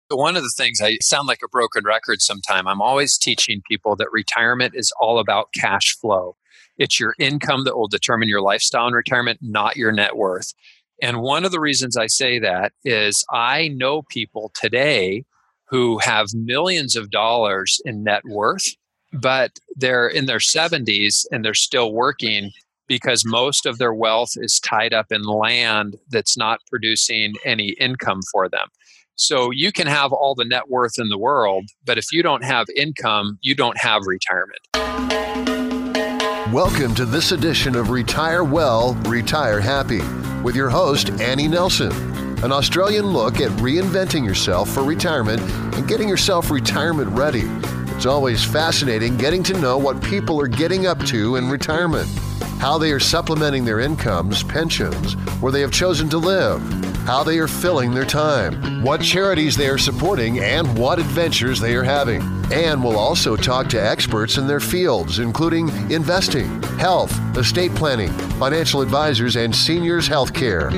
One of the things, I sound like a broken record sometime, I'm always teaching people that retirement is all about cash flow. It's your income that will determine your lifestyle in retirement, not your net worth. And one of the reasons I say that is I know people today who have millions of dollars in net worth, but they're in their 70s and they're still working because most of their wealth is tied up in land that's not producing any income for them. So you can have all the net worth in the world, but if you don't have income, you don't have retirement. Welcome to this edition of Retire Well, Retire Happy with your host, Annie Nelson. An Australian look at reinventing yourself for retirement and getting yourself retirement ready. It's always fascinating getting to know what people are getting up to in retirement, how they are supplementing their incomes, pensions, where they have chosen to live, how they are filling their time, what charities they are supporting, and what adventures they are having. And we'll also talk to experts in their fields, including investing, health, estate planning, financial advisors, and seniors health care.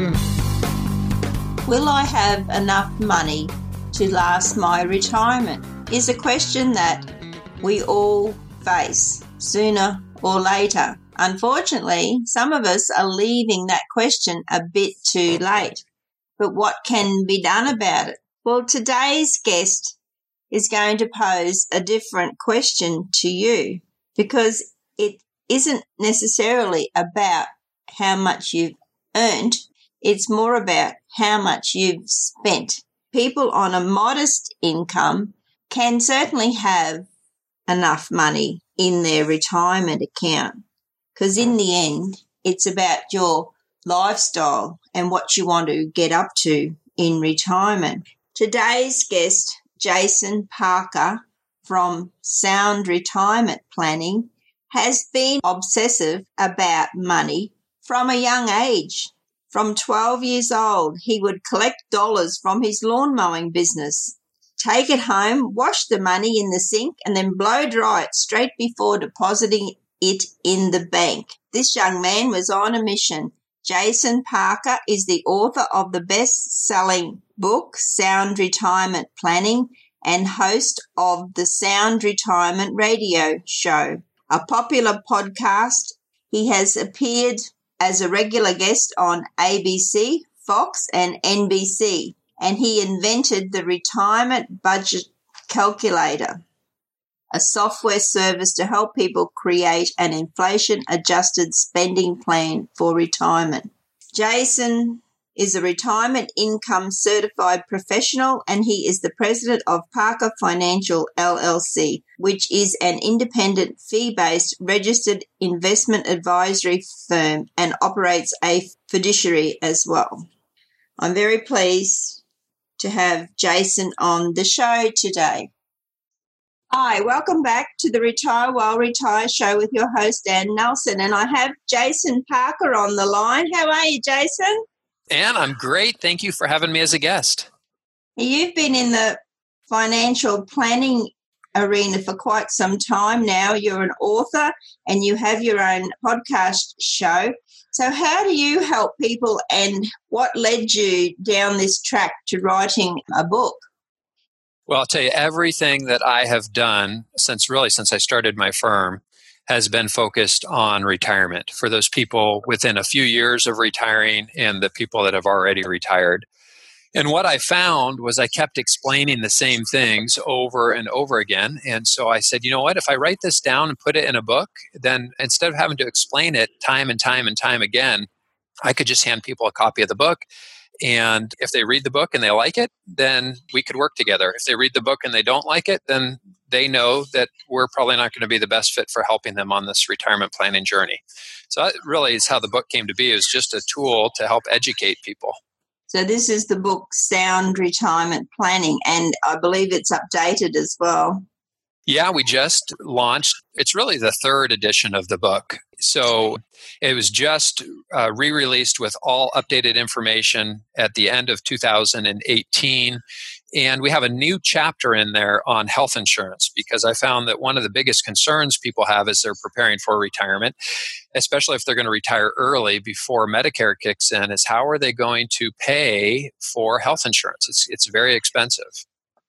Will I have enough money to last my retirement? Is a question that we all face sooner or later. Unfortunately, some of us are leaving that question a bit too late. But what can be done about it? Well, today's guest is going to pose a different question to you because it isn't necessarily about how much you've earned. It's more about how much you've spent. People on a modest income can certainly have enough money in their retirement account because in the end, it's about your lifestyle and what you want to get up to in retirement. Today's guest, Jason Parker from Sound Retirement Planning, has been obsessive about money from a young age. From 12 years old, he would collect dollars from his lawn mowing business, take it home, wash the money in the sink, and then blow dry it straight before depositing it in the bank. This young man was on a mission. Jason Parker is the author of the best-selling book, Sound Retirement Planning, and host of the Sound Retirement Radio Show, a popular podcast. He has appeared as a regular guest on ABC, Fox, and NBC, and he invented the Retirement Budget Calculator, a software service to help people create an inflation-adjusted spending plan for retirement. Jason is a retirement income certified professional, and he is the president of Parker Financial LLC, which is an independent fee-based registered investment advisory firm and operates a fiduciary as well. I'm very pleased to have Jason on the show today. Hi, welcome back to the Retire Well, Retire show with your host, Ann Nelson. And I have Jason Parker on the line. How are you, Jason? Ann, I'm great. Thank you for having me as a guest. You've been in the financial planning arena for quite some time now. You're an author and you have your own podcast show. So how do you help people and what led you down this track to writing a book? Well, I'll tell you, everything that I have done since I started my firm has been focused on retirement for those people within a few years of retiring and the people that have already retired. And what I found was I kept explaining the same things over and over again. And so I said, you know what, if I write this down and put it in a book, then instead of having to explain it time and time and time again, I could just hand people a copy of the book. And if they read the book and they like it, then we could work together. If they read the book and they don't like it, then they know that we're probably not going to be the best fit for helping them on this retirement planning journey. So that really is how the book came to be. It was just a tool to help educate people. So this is the book, Sound Retirement Planning, and I believe it's updated as well. Yeah, we just launched. It's really the third edition of the book. So it was just re-released with all updated information at the end of 2018. And we have a new chapter in there on health insurance because I found that one of the biggest concerns people have as they're preparing for retirement, especially if they're going to retire early before Medicare kicks in, is how are they going to pay for health insurance? It's very expensive.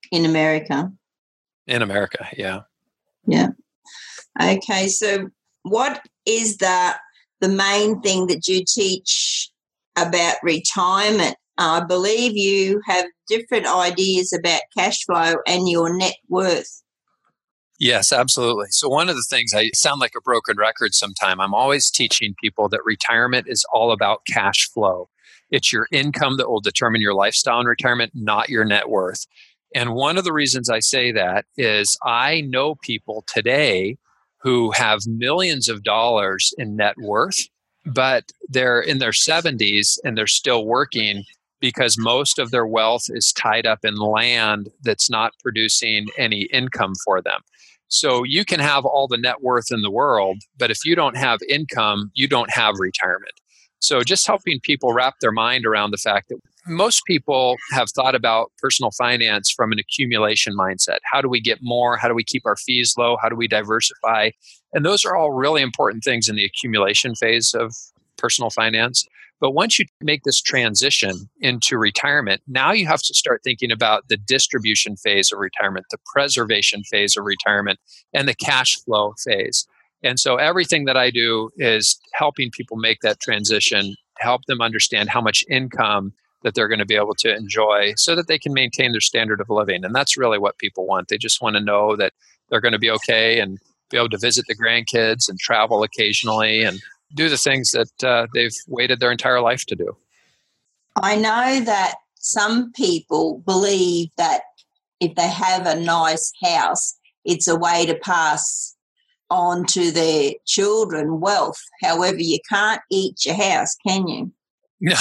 in America. In America, yeah. Yeah. Okay, so what is the main thing that you teach about retirement? I believe you have different ideas about cash flow and your net worth. Yes, absolutely. So one of the things, I sound like a broken record sometime, I'm always teaching people that retirement is all about cash flow. It's your income that will determine your lifestyle in retirement, not your net worth. And one of the reasons I say that is I know people today who have millions of dollars in net worth, but they're in their 70s and they're still working because most of their wealth is tied up in land that's not producing any income for them. So you can have all the net worth in the world, but if you don't have income, you don't have retirement. So just helping people wrap their mind around the fact that most people have thought about personal finance from an accumulation mindset. How do we get more? How do we keep our fees low? How do we diversify? And those are all really important things in the accumulation phase of personal finance. But once you make this transition into retirement, now you have to start thinking about the distribution phase of retirement, the preservation phase of retirement, and the cash flow phase. And so everything that I do is helping people make that transition, help them understand how much income that they're going to be able to enjoy so that they can maintain their standard of living. And that's really what people want. They just want to know that they're going to be okay and be able to visit the grandkids and travel occasionally and do the things that they've waited their entire life to do. I know that some people believe that if they have a nice house, it's a way to pass on to their children wealth. However, you can't eat your house, can you? No,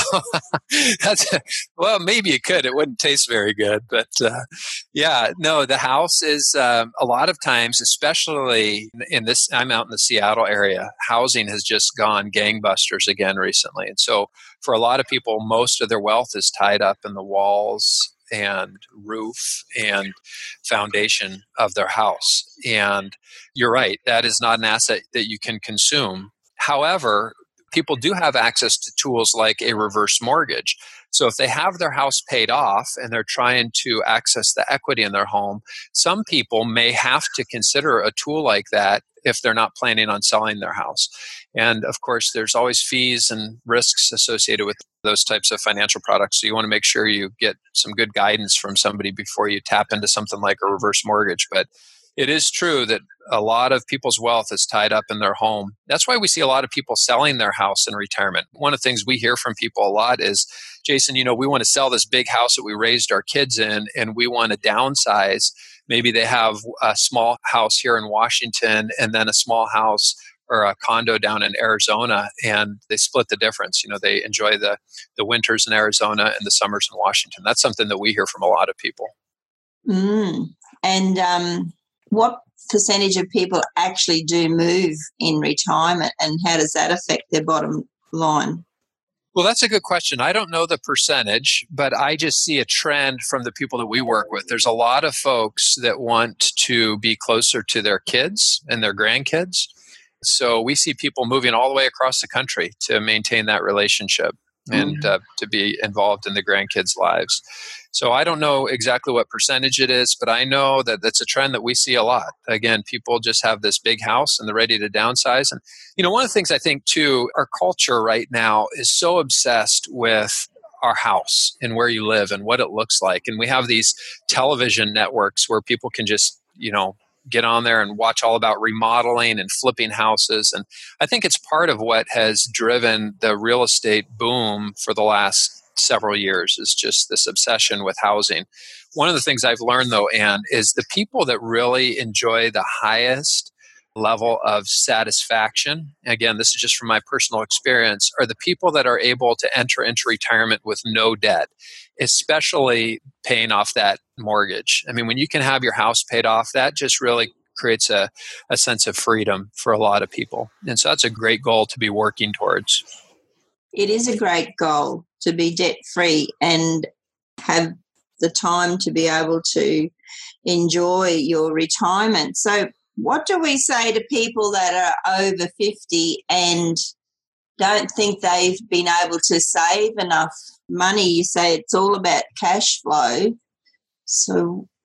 well, maybe you could. It wouldn't taste very good. But yeah, no, the house is a lot of times, especially in this, I'm out in the Seattle area, housing has just gone gangbusters again recently. And so for a lot of people, most of their wealth is tied up in the walls and roof and foundation of their house. And you're right, that is not an asset that you can consume. However, people do have access to tools like a reverse mortgage. So if they have their house paid off and they're trying to access the equity in their home, some people may have to consider a tool like that if they're not planning on selling their house. And of course, there's always fees and risks associated with those types of financial products. So you want to make sure you get some good guidance from somebody before you tap into something like a reverse mortgage. But it is true that a lot of people's wealth is tied up in their home. That's why we see a lot of people selling their house in retirement. One of the things we hear from people a lot is, Jason, we want to sell this big house that we raised our kids in and we want to downsize. Maybe they have a small house here in Washington and then a small house or a condo down in Arizona, and they split the difference. They enjoy the winters in Arizona and the summers in Washington. That's something that we hear from a lot of people. And what percentage of people actually do move in retirement, and how does that affect their bottom line? Well, that's a good question. I don't know the percentage, but I just see a trend from the people that we work with. There's a lot of folks that want to be closer to their kids and their grandkids. So we see people moving all the way across the country to maintain that relationship and to be involved in the grandkids' lives. So I don't know exactly what percentage it is, but I know that that's a trend that we see a lot. Again, people just have this big house and they're ready to downsize. And, one of the things I think too, our culture right now is so obsessed with our house and where you live and what it looks like. And we have these television networks where people can just, get on there and watch all about remodeling and flipping houses. And I think it's part of what has driven the real estate boom for the last several years is just this obsession with housing. One of the things I've learned, though, Anne, is the people that really enjoy the highest level of satisfaction, again, this is just from my personal experience, are the people that are able to enter into retirement with no debt, especially paying off that mortgage. I mean, when you can have your house paid off, that just really creates a sense of freedom for a lot of people. And so that's a great goal to be working towards. It is a great goal to be debt-free and have the time to be able to enjoy your retirement. So what do we say to people that are over 50 and don't think they've been able to save enough money? You say it's all about cash flow. So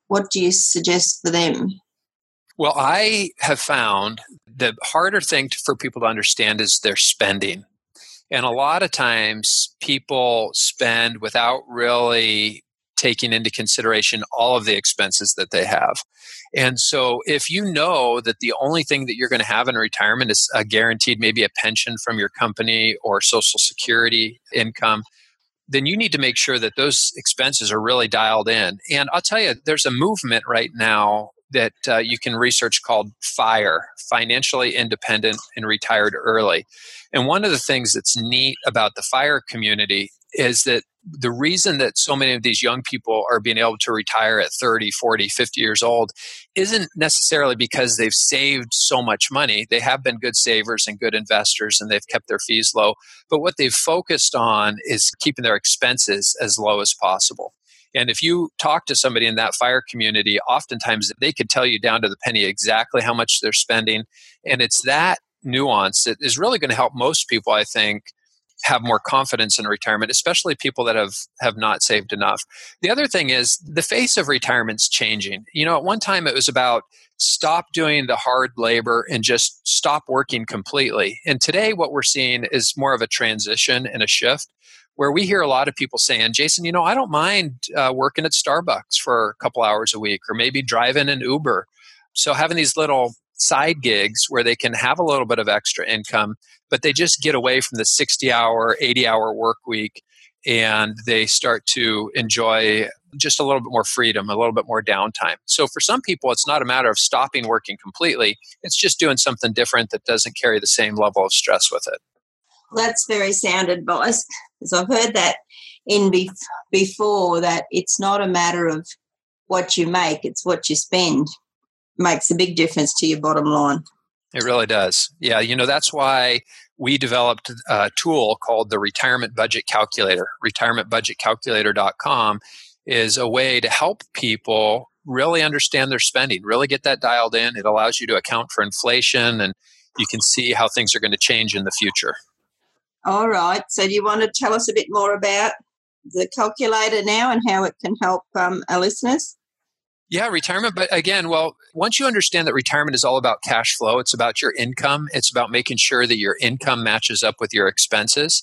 What do you suggest for them? Well, I have found the harder thing for people to understand is their spending. And a lot of times people spend without really taking into consideration all of the expenses that they have. And so if you know that the only thing that you're going to have in retirement is a guaranteed, maybe a pension from your company or Social Security income, then you need to make sure that those expenses are really dialed in. And I'll tell you, there's a movement right now that you can research called FIRE, Financially Independent and Retired Early. And one of the things that's neat about the FIRE community is that the reason that so many of these young people are being able to retire at 30, 40, 50 years old isn't necessarily because they've saved so much money. They have been good savers and good investors, and they've kept their fees low. But what they've focused on is keeping their expenses as low as possible. And if you talk to somebody in that FIRE community, oftentimes they could tell you down to the penny exactly how much they're spending. And it's that nuance that is really going to help most people, I think, have more confidence in retirement, especially people that have not saved enough. The other thing is the face of retirement's changing. You know, at one time it was about stop doing the hard labor and just stop working completely. And today what we're seeing is more of a transition and a shift where we hear a lot of people saying, Jason, you know, I don't mind working at Starbucks for a couple hours a week or maybe driving an Uber. So having these little side gigs where they can have a little bit of extra income, but they just get away from the 60-hour, 80-hour work week, and they start to enjoy just a little bit more freedom, a little bit more downtime. So for some people, it's not a matter of stopping working completely. It's just doing something different that doesn't carry the same level of stress with it. That's very sound advice, because I've heard that before, that it's not a matter of what you make, it's what you spend. Makes a big difference to your bottom line. It really does. Yeah, you know, that's why we developed a tool called the Retirement Budget Calculator. Retirementbudgetcalculator.com is a way to help people really understand their spending, really get that dialed in. It allows you to account for inflation, and you can see how things are going to change in the future. All right. So do you want to tell us a bit more about the calculator now and how it can help our listeners? Yeah, retirement. But again, well, once you understand that retirement is all about cash flow, it's about your income. It's about making sure that your income matches up with your expenses.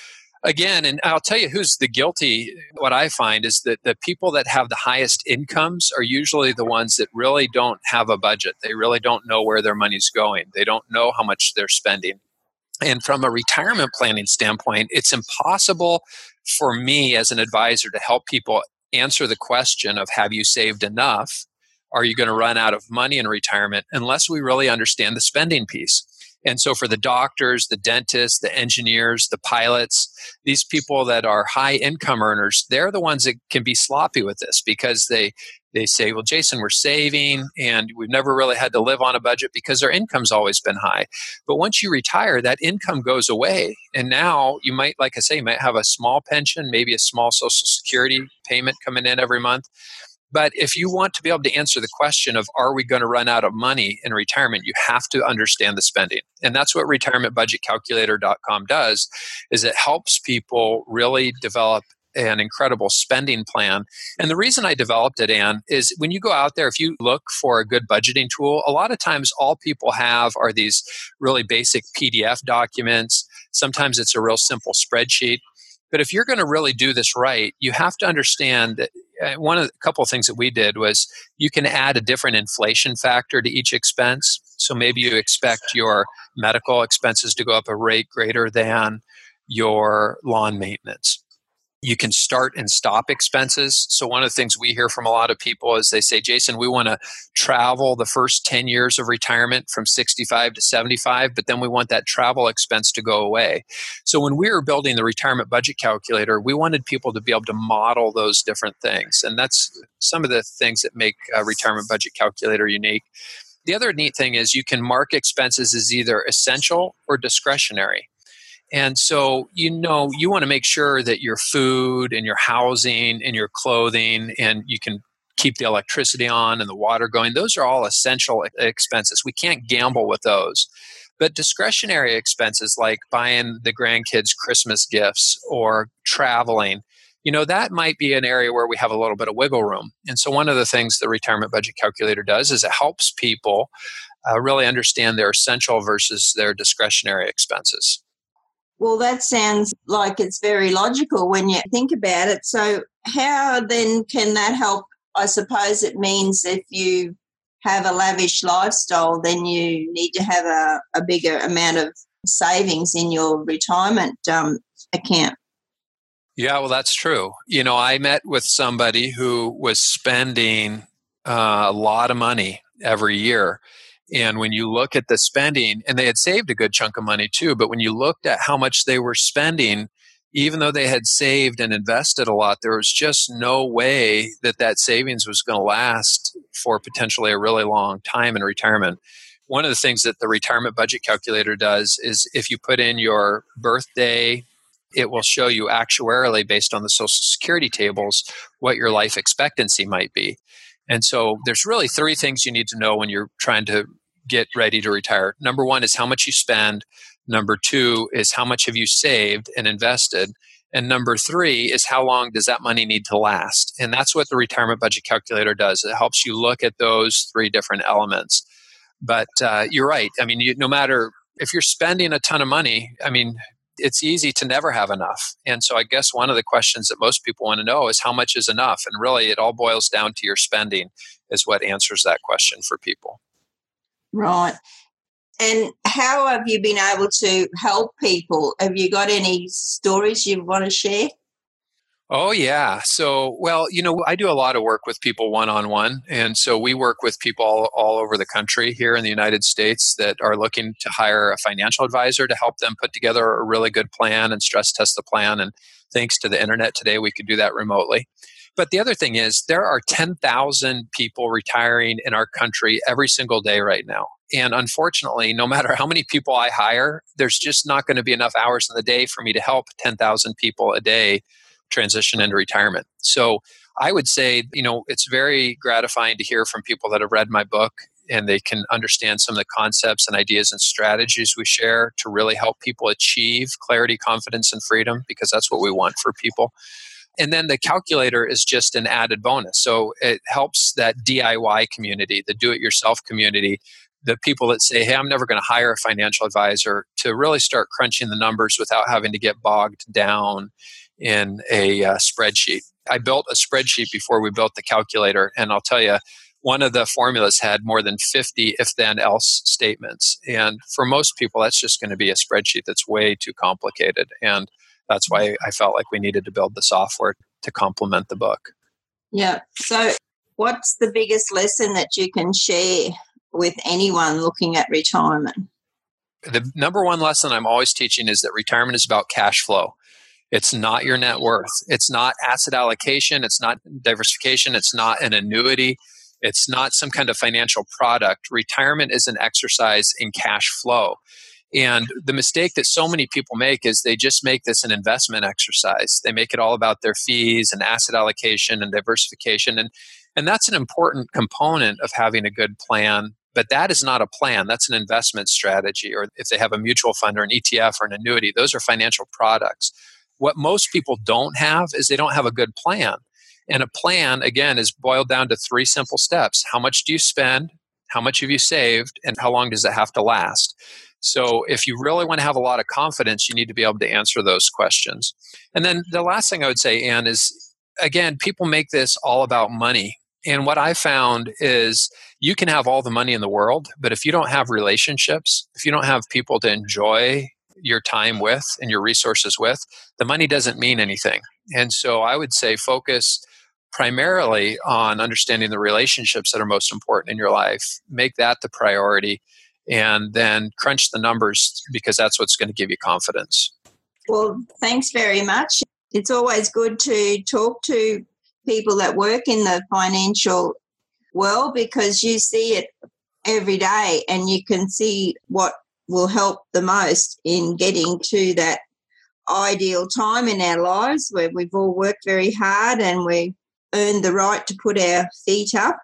Again, and I'll tell you who's the guilty. What I find is that the people that have the highest incomes are usually the ones that really don't have a budget. They really don't know where their money's going. They don't know how much they're spending. And from a retirement planning standpoint, it's impossible for me as an advisor to help people answer the question of, have you saved enough? Are you going to run out of money in retirement, unless we really understand the spending piece? And so for the doctors, the dentists, the engineers, the pilots, these people that are high income earners, they're the ones that can be sloppy with this, because they say, well, Jason, we're saving and we've never really had to live on a budget because our income's always been high. But once you retire, that income goes away. And now you might, like I say, you might have a small pension, maybe a small Social Security payment coming in every month. But if you want to be able to answer the question of, are we going to run out of money in retirement, you have to understand the spending. And that's what retirementbudgetcalculator.com does, is it helps people really develop an incredible spending plan. And the reason I developed it, Ann, is when you go out there, if you look for a good budgeting tool, a lot of times all people have are these really basic PDF documents. Sometimes it's a real simple spreadsheet. But if you're going to really do this right, you have to understand that a couple of things that we did was you can add a different inflation factor to each expense. So maybe you expect your medical expenses to go up a rate greater than your lawn maintenance. You can start and stop expenses. So one of the things we hear from a lot of people is they say, Jason, we want to travel the first 10 years of retirement from 65 to 75, but then we want that travel expense to go away. So when we were building the retirement budget calculator, we wanted people to be able to model those different things. And that's some of the things that make a retirement budget calculator unique. The other neat thing is you can mark expenses as either essential or discretionary. And so, you know, you want to make sure that your food and your housing and your clothing, and you can keep the electricity on and the water going, those are all essential expenses. We can't gamble with those. But discretionary expenses like buying the grandkids Christmas gifts or traveling, that might be an area where we have a little bit of wiggle room. And so one of the things the retirement budget calculator does is it helps people really understand their essential versus their discretionary expenses. Well, that sounds like it's very logical when you think about it. So how then can that help? I suppose it means if you have a lavish lifestyle, then you need to have a bigger amount of savings in your retirement account. Yeah, well, that's true. I met with somebody who was spending a lot of money every year. And when you look at the spending, and they had saved a good chunk of money too, but when you looked at how much they were spending, even though they had saved and invested a lot, there was just no way that savings was going to last for potentially a really long time in retirement. One of the things that the retirement budget calculator does is if you put in your birthday, it will show you actuarially based on the Social Security tables what your life expectancy might be. And so there's really three things you need to know when you're trying to get ready to retire. Number one is how much you spend. Number two is how much have you saved and invested. And number three is how long does that money need to last? And that's what the retirement budget calculator does. It helps you look at those three different elements. But you're right. I mean, no matter if you're spending a ton of money, it's easy to never have enough. And so I guess one of the questions that most people want to know is how much is enough? And really it all boils down to your spending is what answers that question for people. Right. And how have you been able to help people? Have you got any stories you want to share? Oh, yeah. So, well, I do a lot of work with people one-on-one. And so we work with people all over the country here in the United States that are looking to hire a financial advisor to help them put together a really good plan and stress test the plan. And thanks to the internet today, we could do that remotely. But the other thing is there are 10,000 people retiring in our country every single day right now. And unfortunately, no matter how many people I hire, there's just not going to be enough hours in the day for me to help 10,000 people a day transition into retirement. So I would say, it's very gratifying to hear from people that have read my book and they can understand some of the concepts and ideas and strategies we share to really help people achieve clarity, confidence, and freedom, because that's what we want for people. And then the calculator is just an added bonus. So it helps that DIY community, the do-it-yourself community, the people that say, hey, I'm never going to hire a financial advisor, to really start crunching the numbers without having to get bogged down in a spreadsheet. I built a spreadsheet before we built the calculator, and I'll tell you, one of the formulas had more than 50 if-then-else statements. And for most people, that's just going to be a spreadsheet that's way too complicated. And that's why I felt like we needed to build the software to complement the book. Yeah. So what's the biggest lesson that you can share with anyone looking at retirement? The number one lesson I'm always teaching is that retirement is about cash flow. It's not your net worth. It's not asset allocation. It's not diversification. It's not an annuity. It's not some kind of financial product. Retirement is an exercise in cash flow. And the mistake that so many people make is they just make this an investment exercise. They make it all about their fees and asset allocation and diversification. And that's an important component of having a good plan. But that is not a plan. That's an investment strategy. Or if they have a mutual fund or an ETF or an annuity, those are financial products. What most people don't have is they don't have a good plan. And a plan, again, is boiled down to three simple steps. How much do you spend? How much have you saved? And how long does it have to last? So if you really want to have a lot of confidence, you need to be able to answer those questions. And then the last thing I would say, Anne, is, again, people make this all about money. And what I found is you can have all the money in the world, but if you don't have relationships, if you don't have people to enjoy your time with and your resources with, the money doesn't mean anything. And so I would say focus primarily on understanding the relationships that are most important in your life. Make that the priority, and then crunch the numbers, because that's what's going to give you confidence. Well, thanks very much. It's always good to talk to people that work in the financial world, because you see it every day and you can see what will help the most in getting to that ideal time in our lives where we've all worked very hard and we earned the right to put our feet up.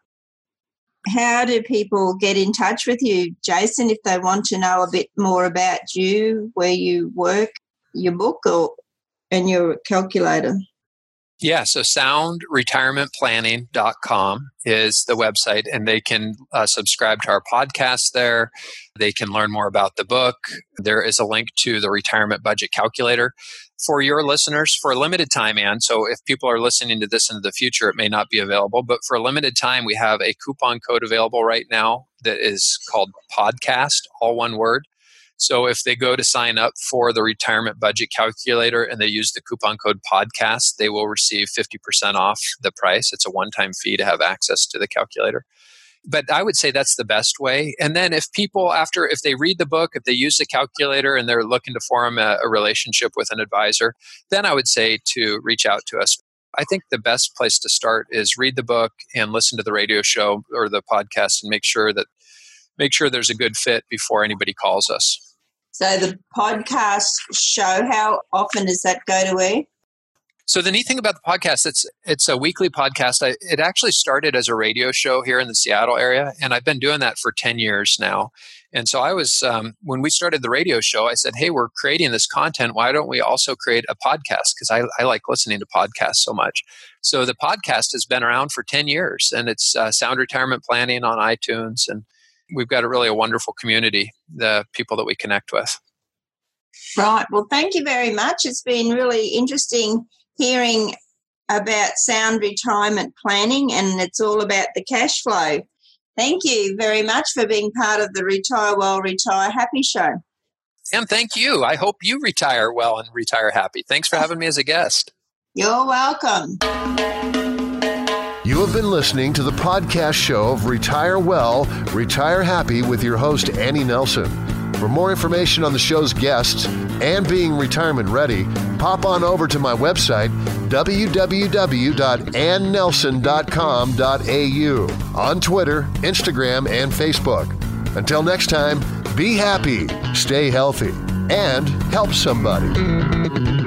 How do people get in touch with you, Jason, if they want to know a bit more about you, where you work, your book, and your calculator? Yeah, so soundretirementplanning.com is the website, and they can subscribe to our podcast there. They can learn more about the book. There is a link to the retirement budget calculator. For your listeners, for a limited time, Ann, so if people are listening to this into the future, it may not be available, but for a limited time, we have a coupon code available right now that is called PODCAST, all one word. So if they go to sign up for the retirement budget calculator and they use the coupon code PODCAST, they will receive 50% off the price. It's a one-time fee to have access to the calculator. But I would say that's the best way. And then if people, if they read the book, if they use the calculator and they're looking to form a relationship with an advisor, then I would say to reach out to us. I think the best place to start is read the book and listen to the radio show or the podcast and make sure there's a good fit before anybody calls us. So the podcast show, how often does that go to air? So the neat thing about the podcast, it's a weekly podcast. It actually started as a radio show here in the Seattle area, and I've been doing that for 10 years now. And so I was, when we started the radio show, I said, hey, we're creating this content. Why don't we also create a podcast? Because I like listening to podcasts so much. So the podcast has been around for 10 years, and it's Sound Retirement Planning on iTunes. And we've got a wonderful community, the people that we connect with. Right. Well, thank you very much. It's been really interesting hearing about sound retirement planning, and it's all about the cash flow. Thank you very much for being part of the Retire Well, Retire Happy show. And thank you. I hope you retire well and retire happy. Thanks for having me as a guest. You're welcome. You have been listening to the podcast show of Retire Well, Retire Happy with your host, Annie Nelson. For more information on the show's guests and being retirement ready, pop on over to my website, www.annelson.com.au, on Twitter, Instagram, and Facebook. Until next time, be happy, stay healthy, and help somebody.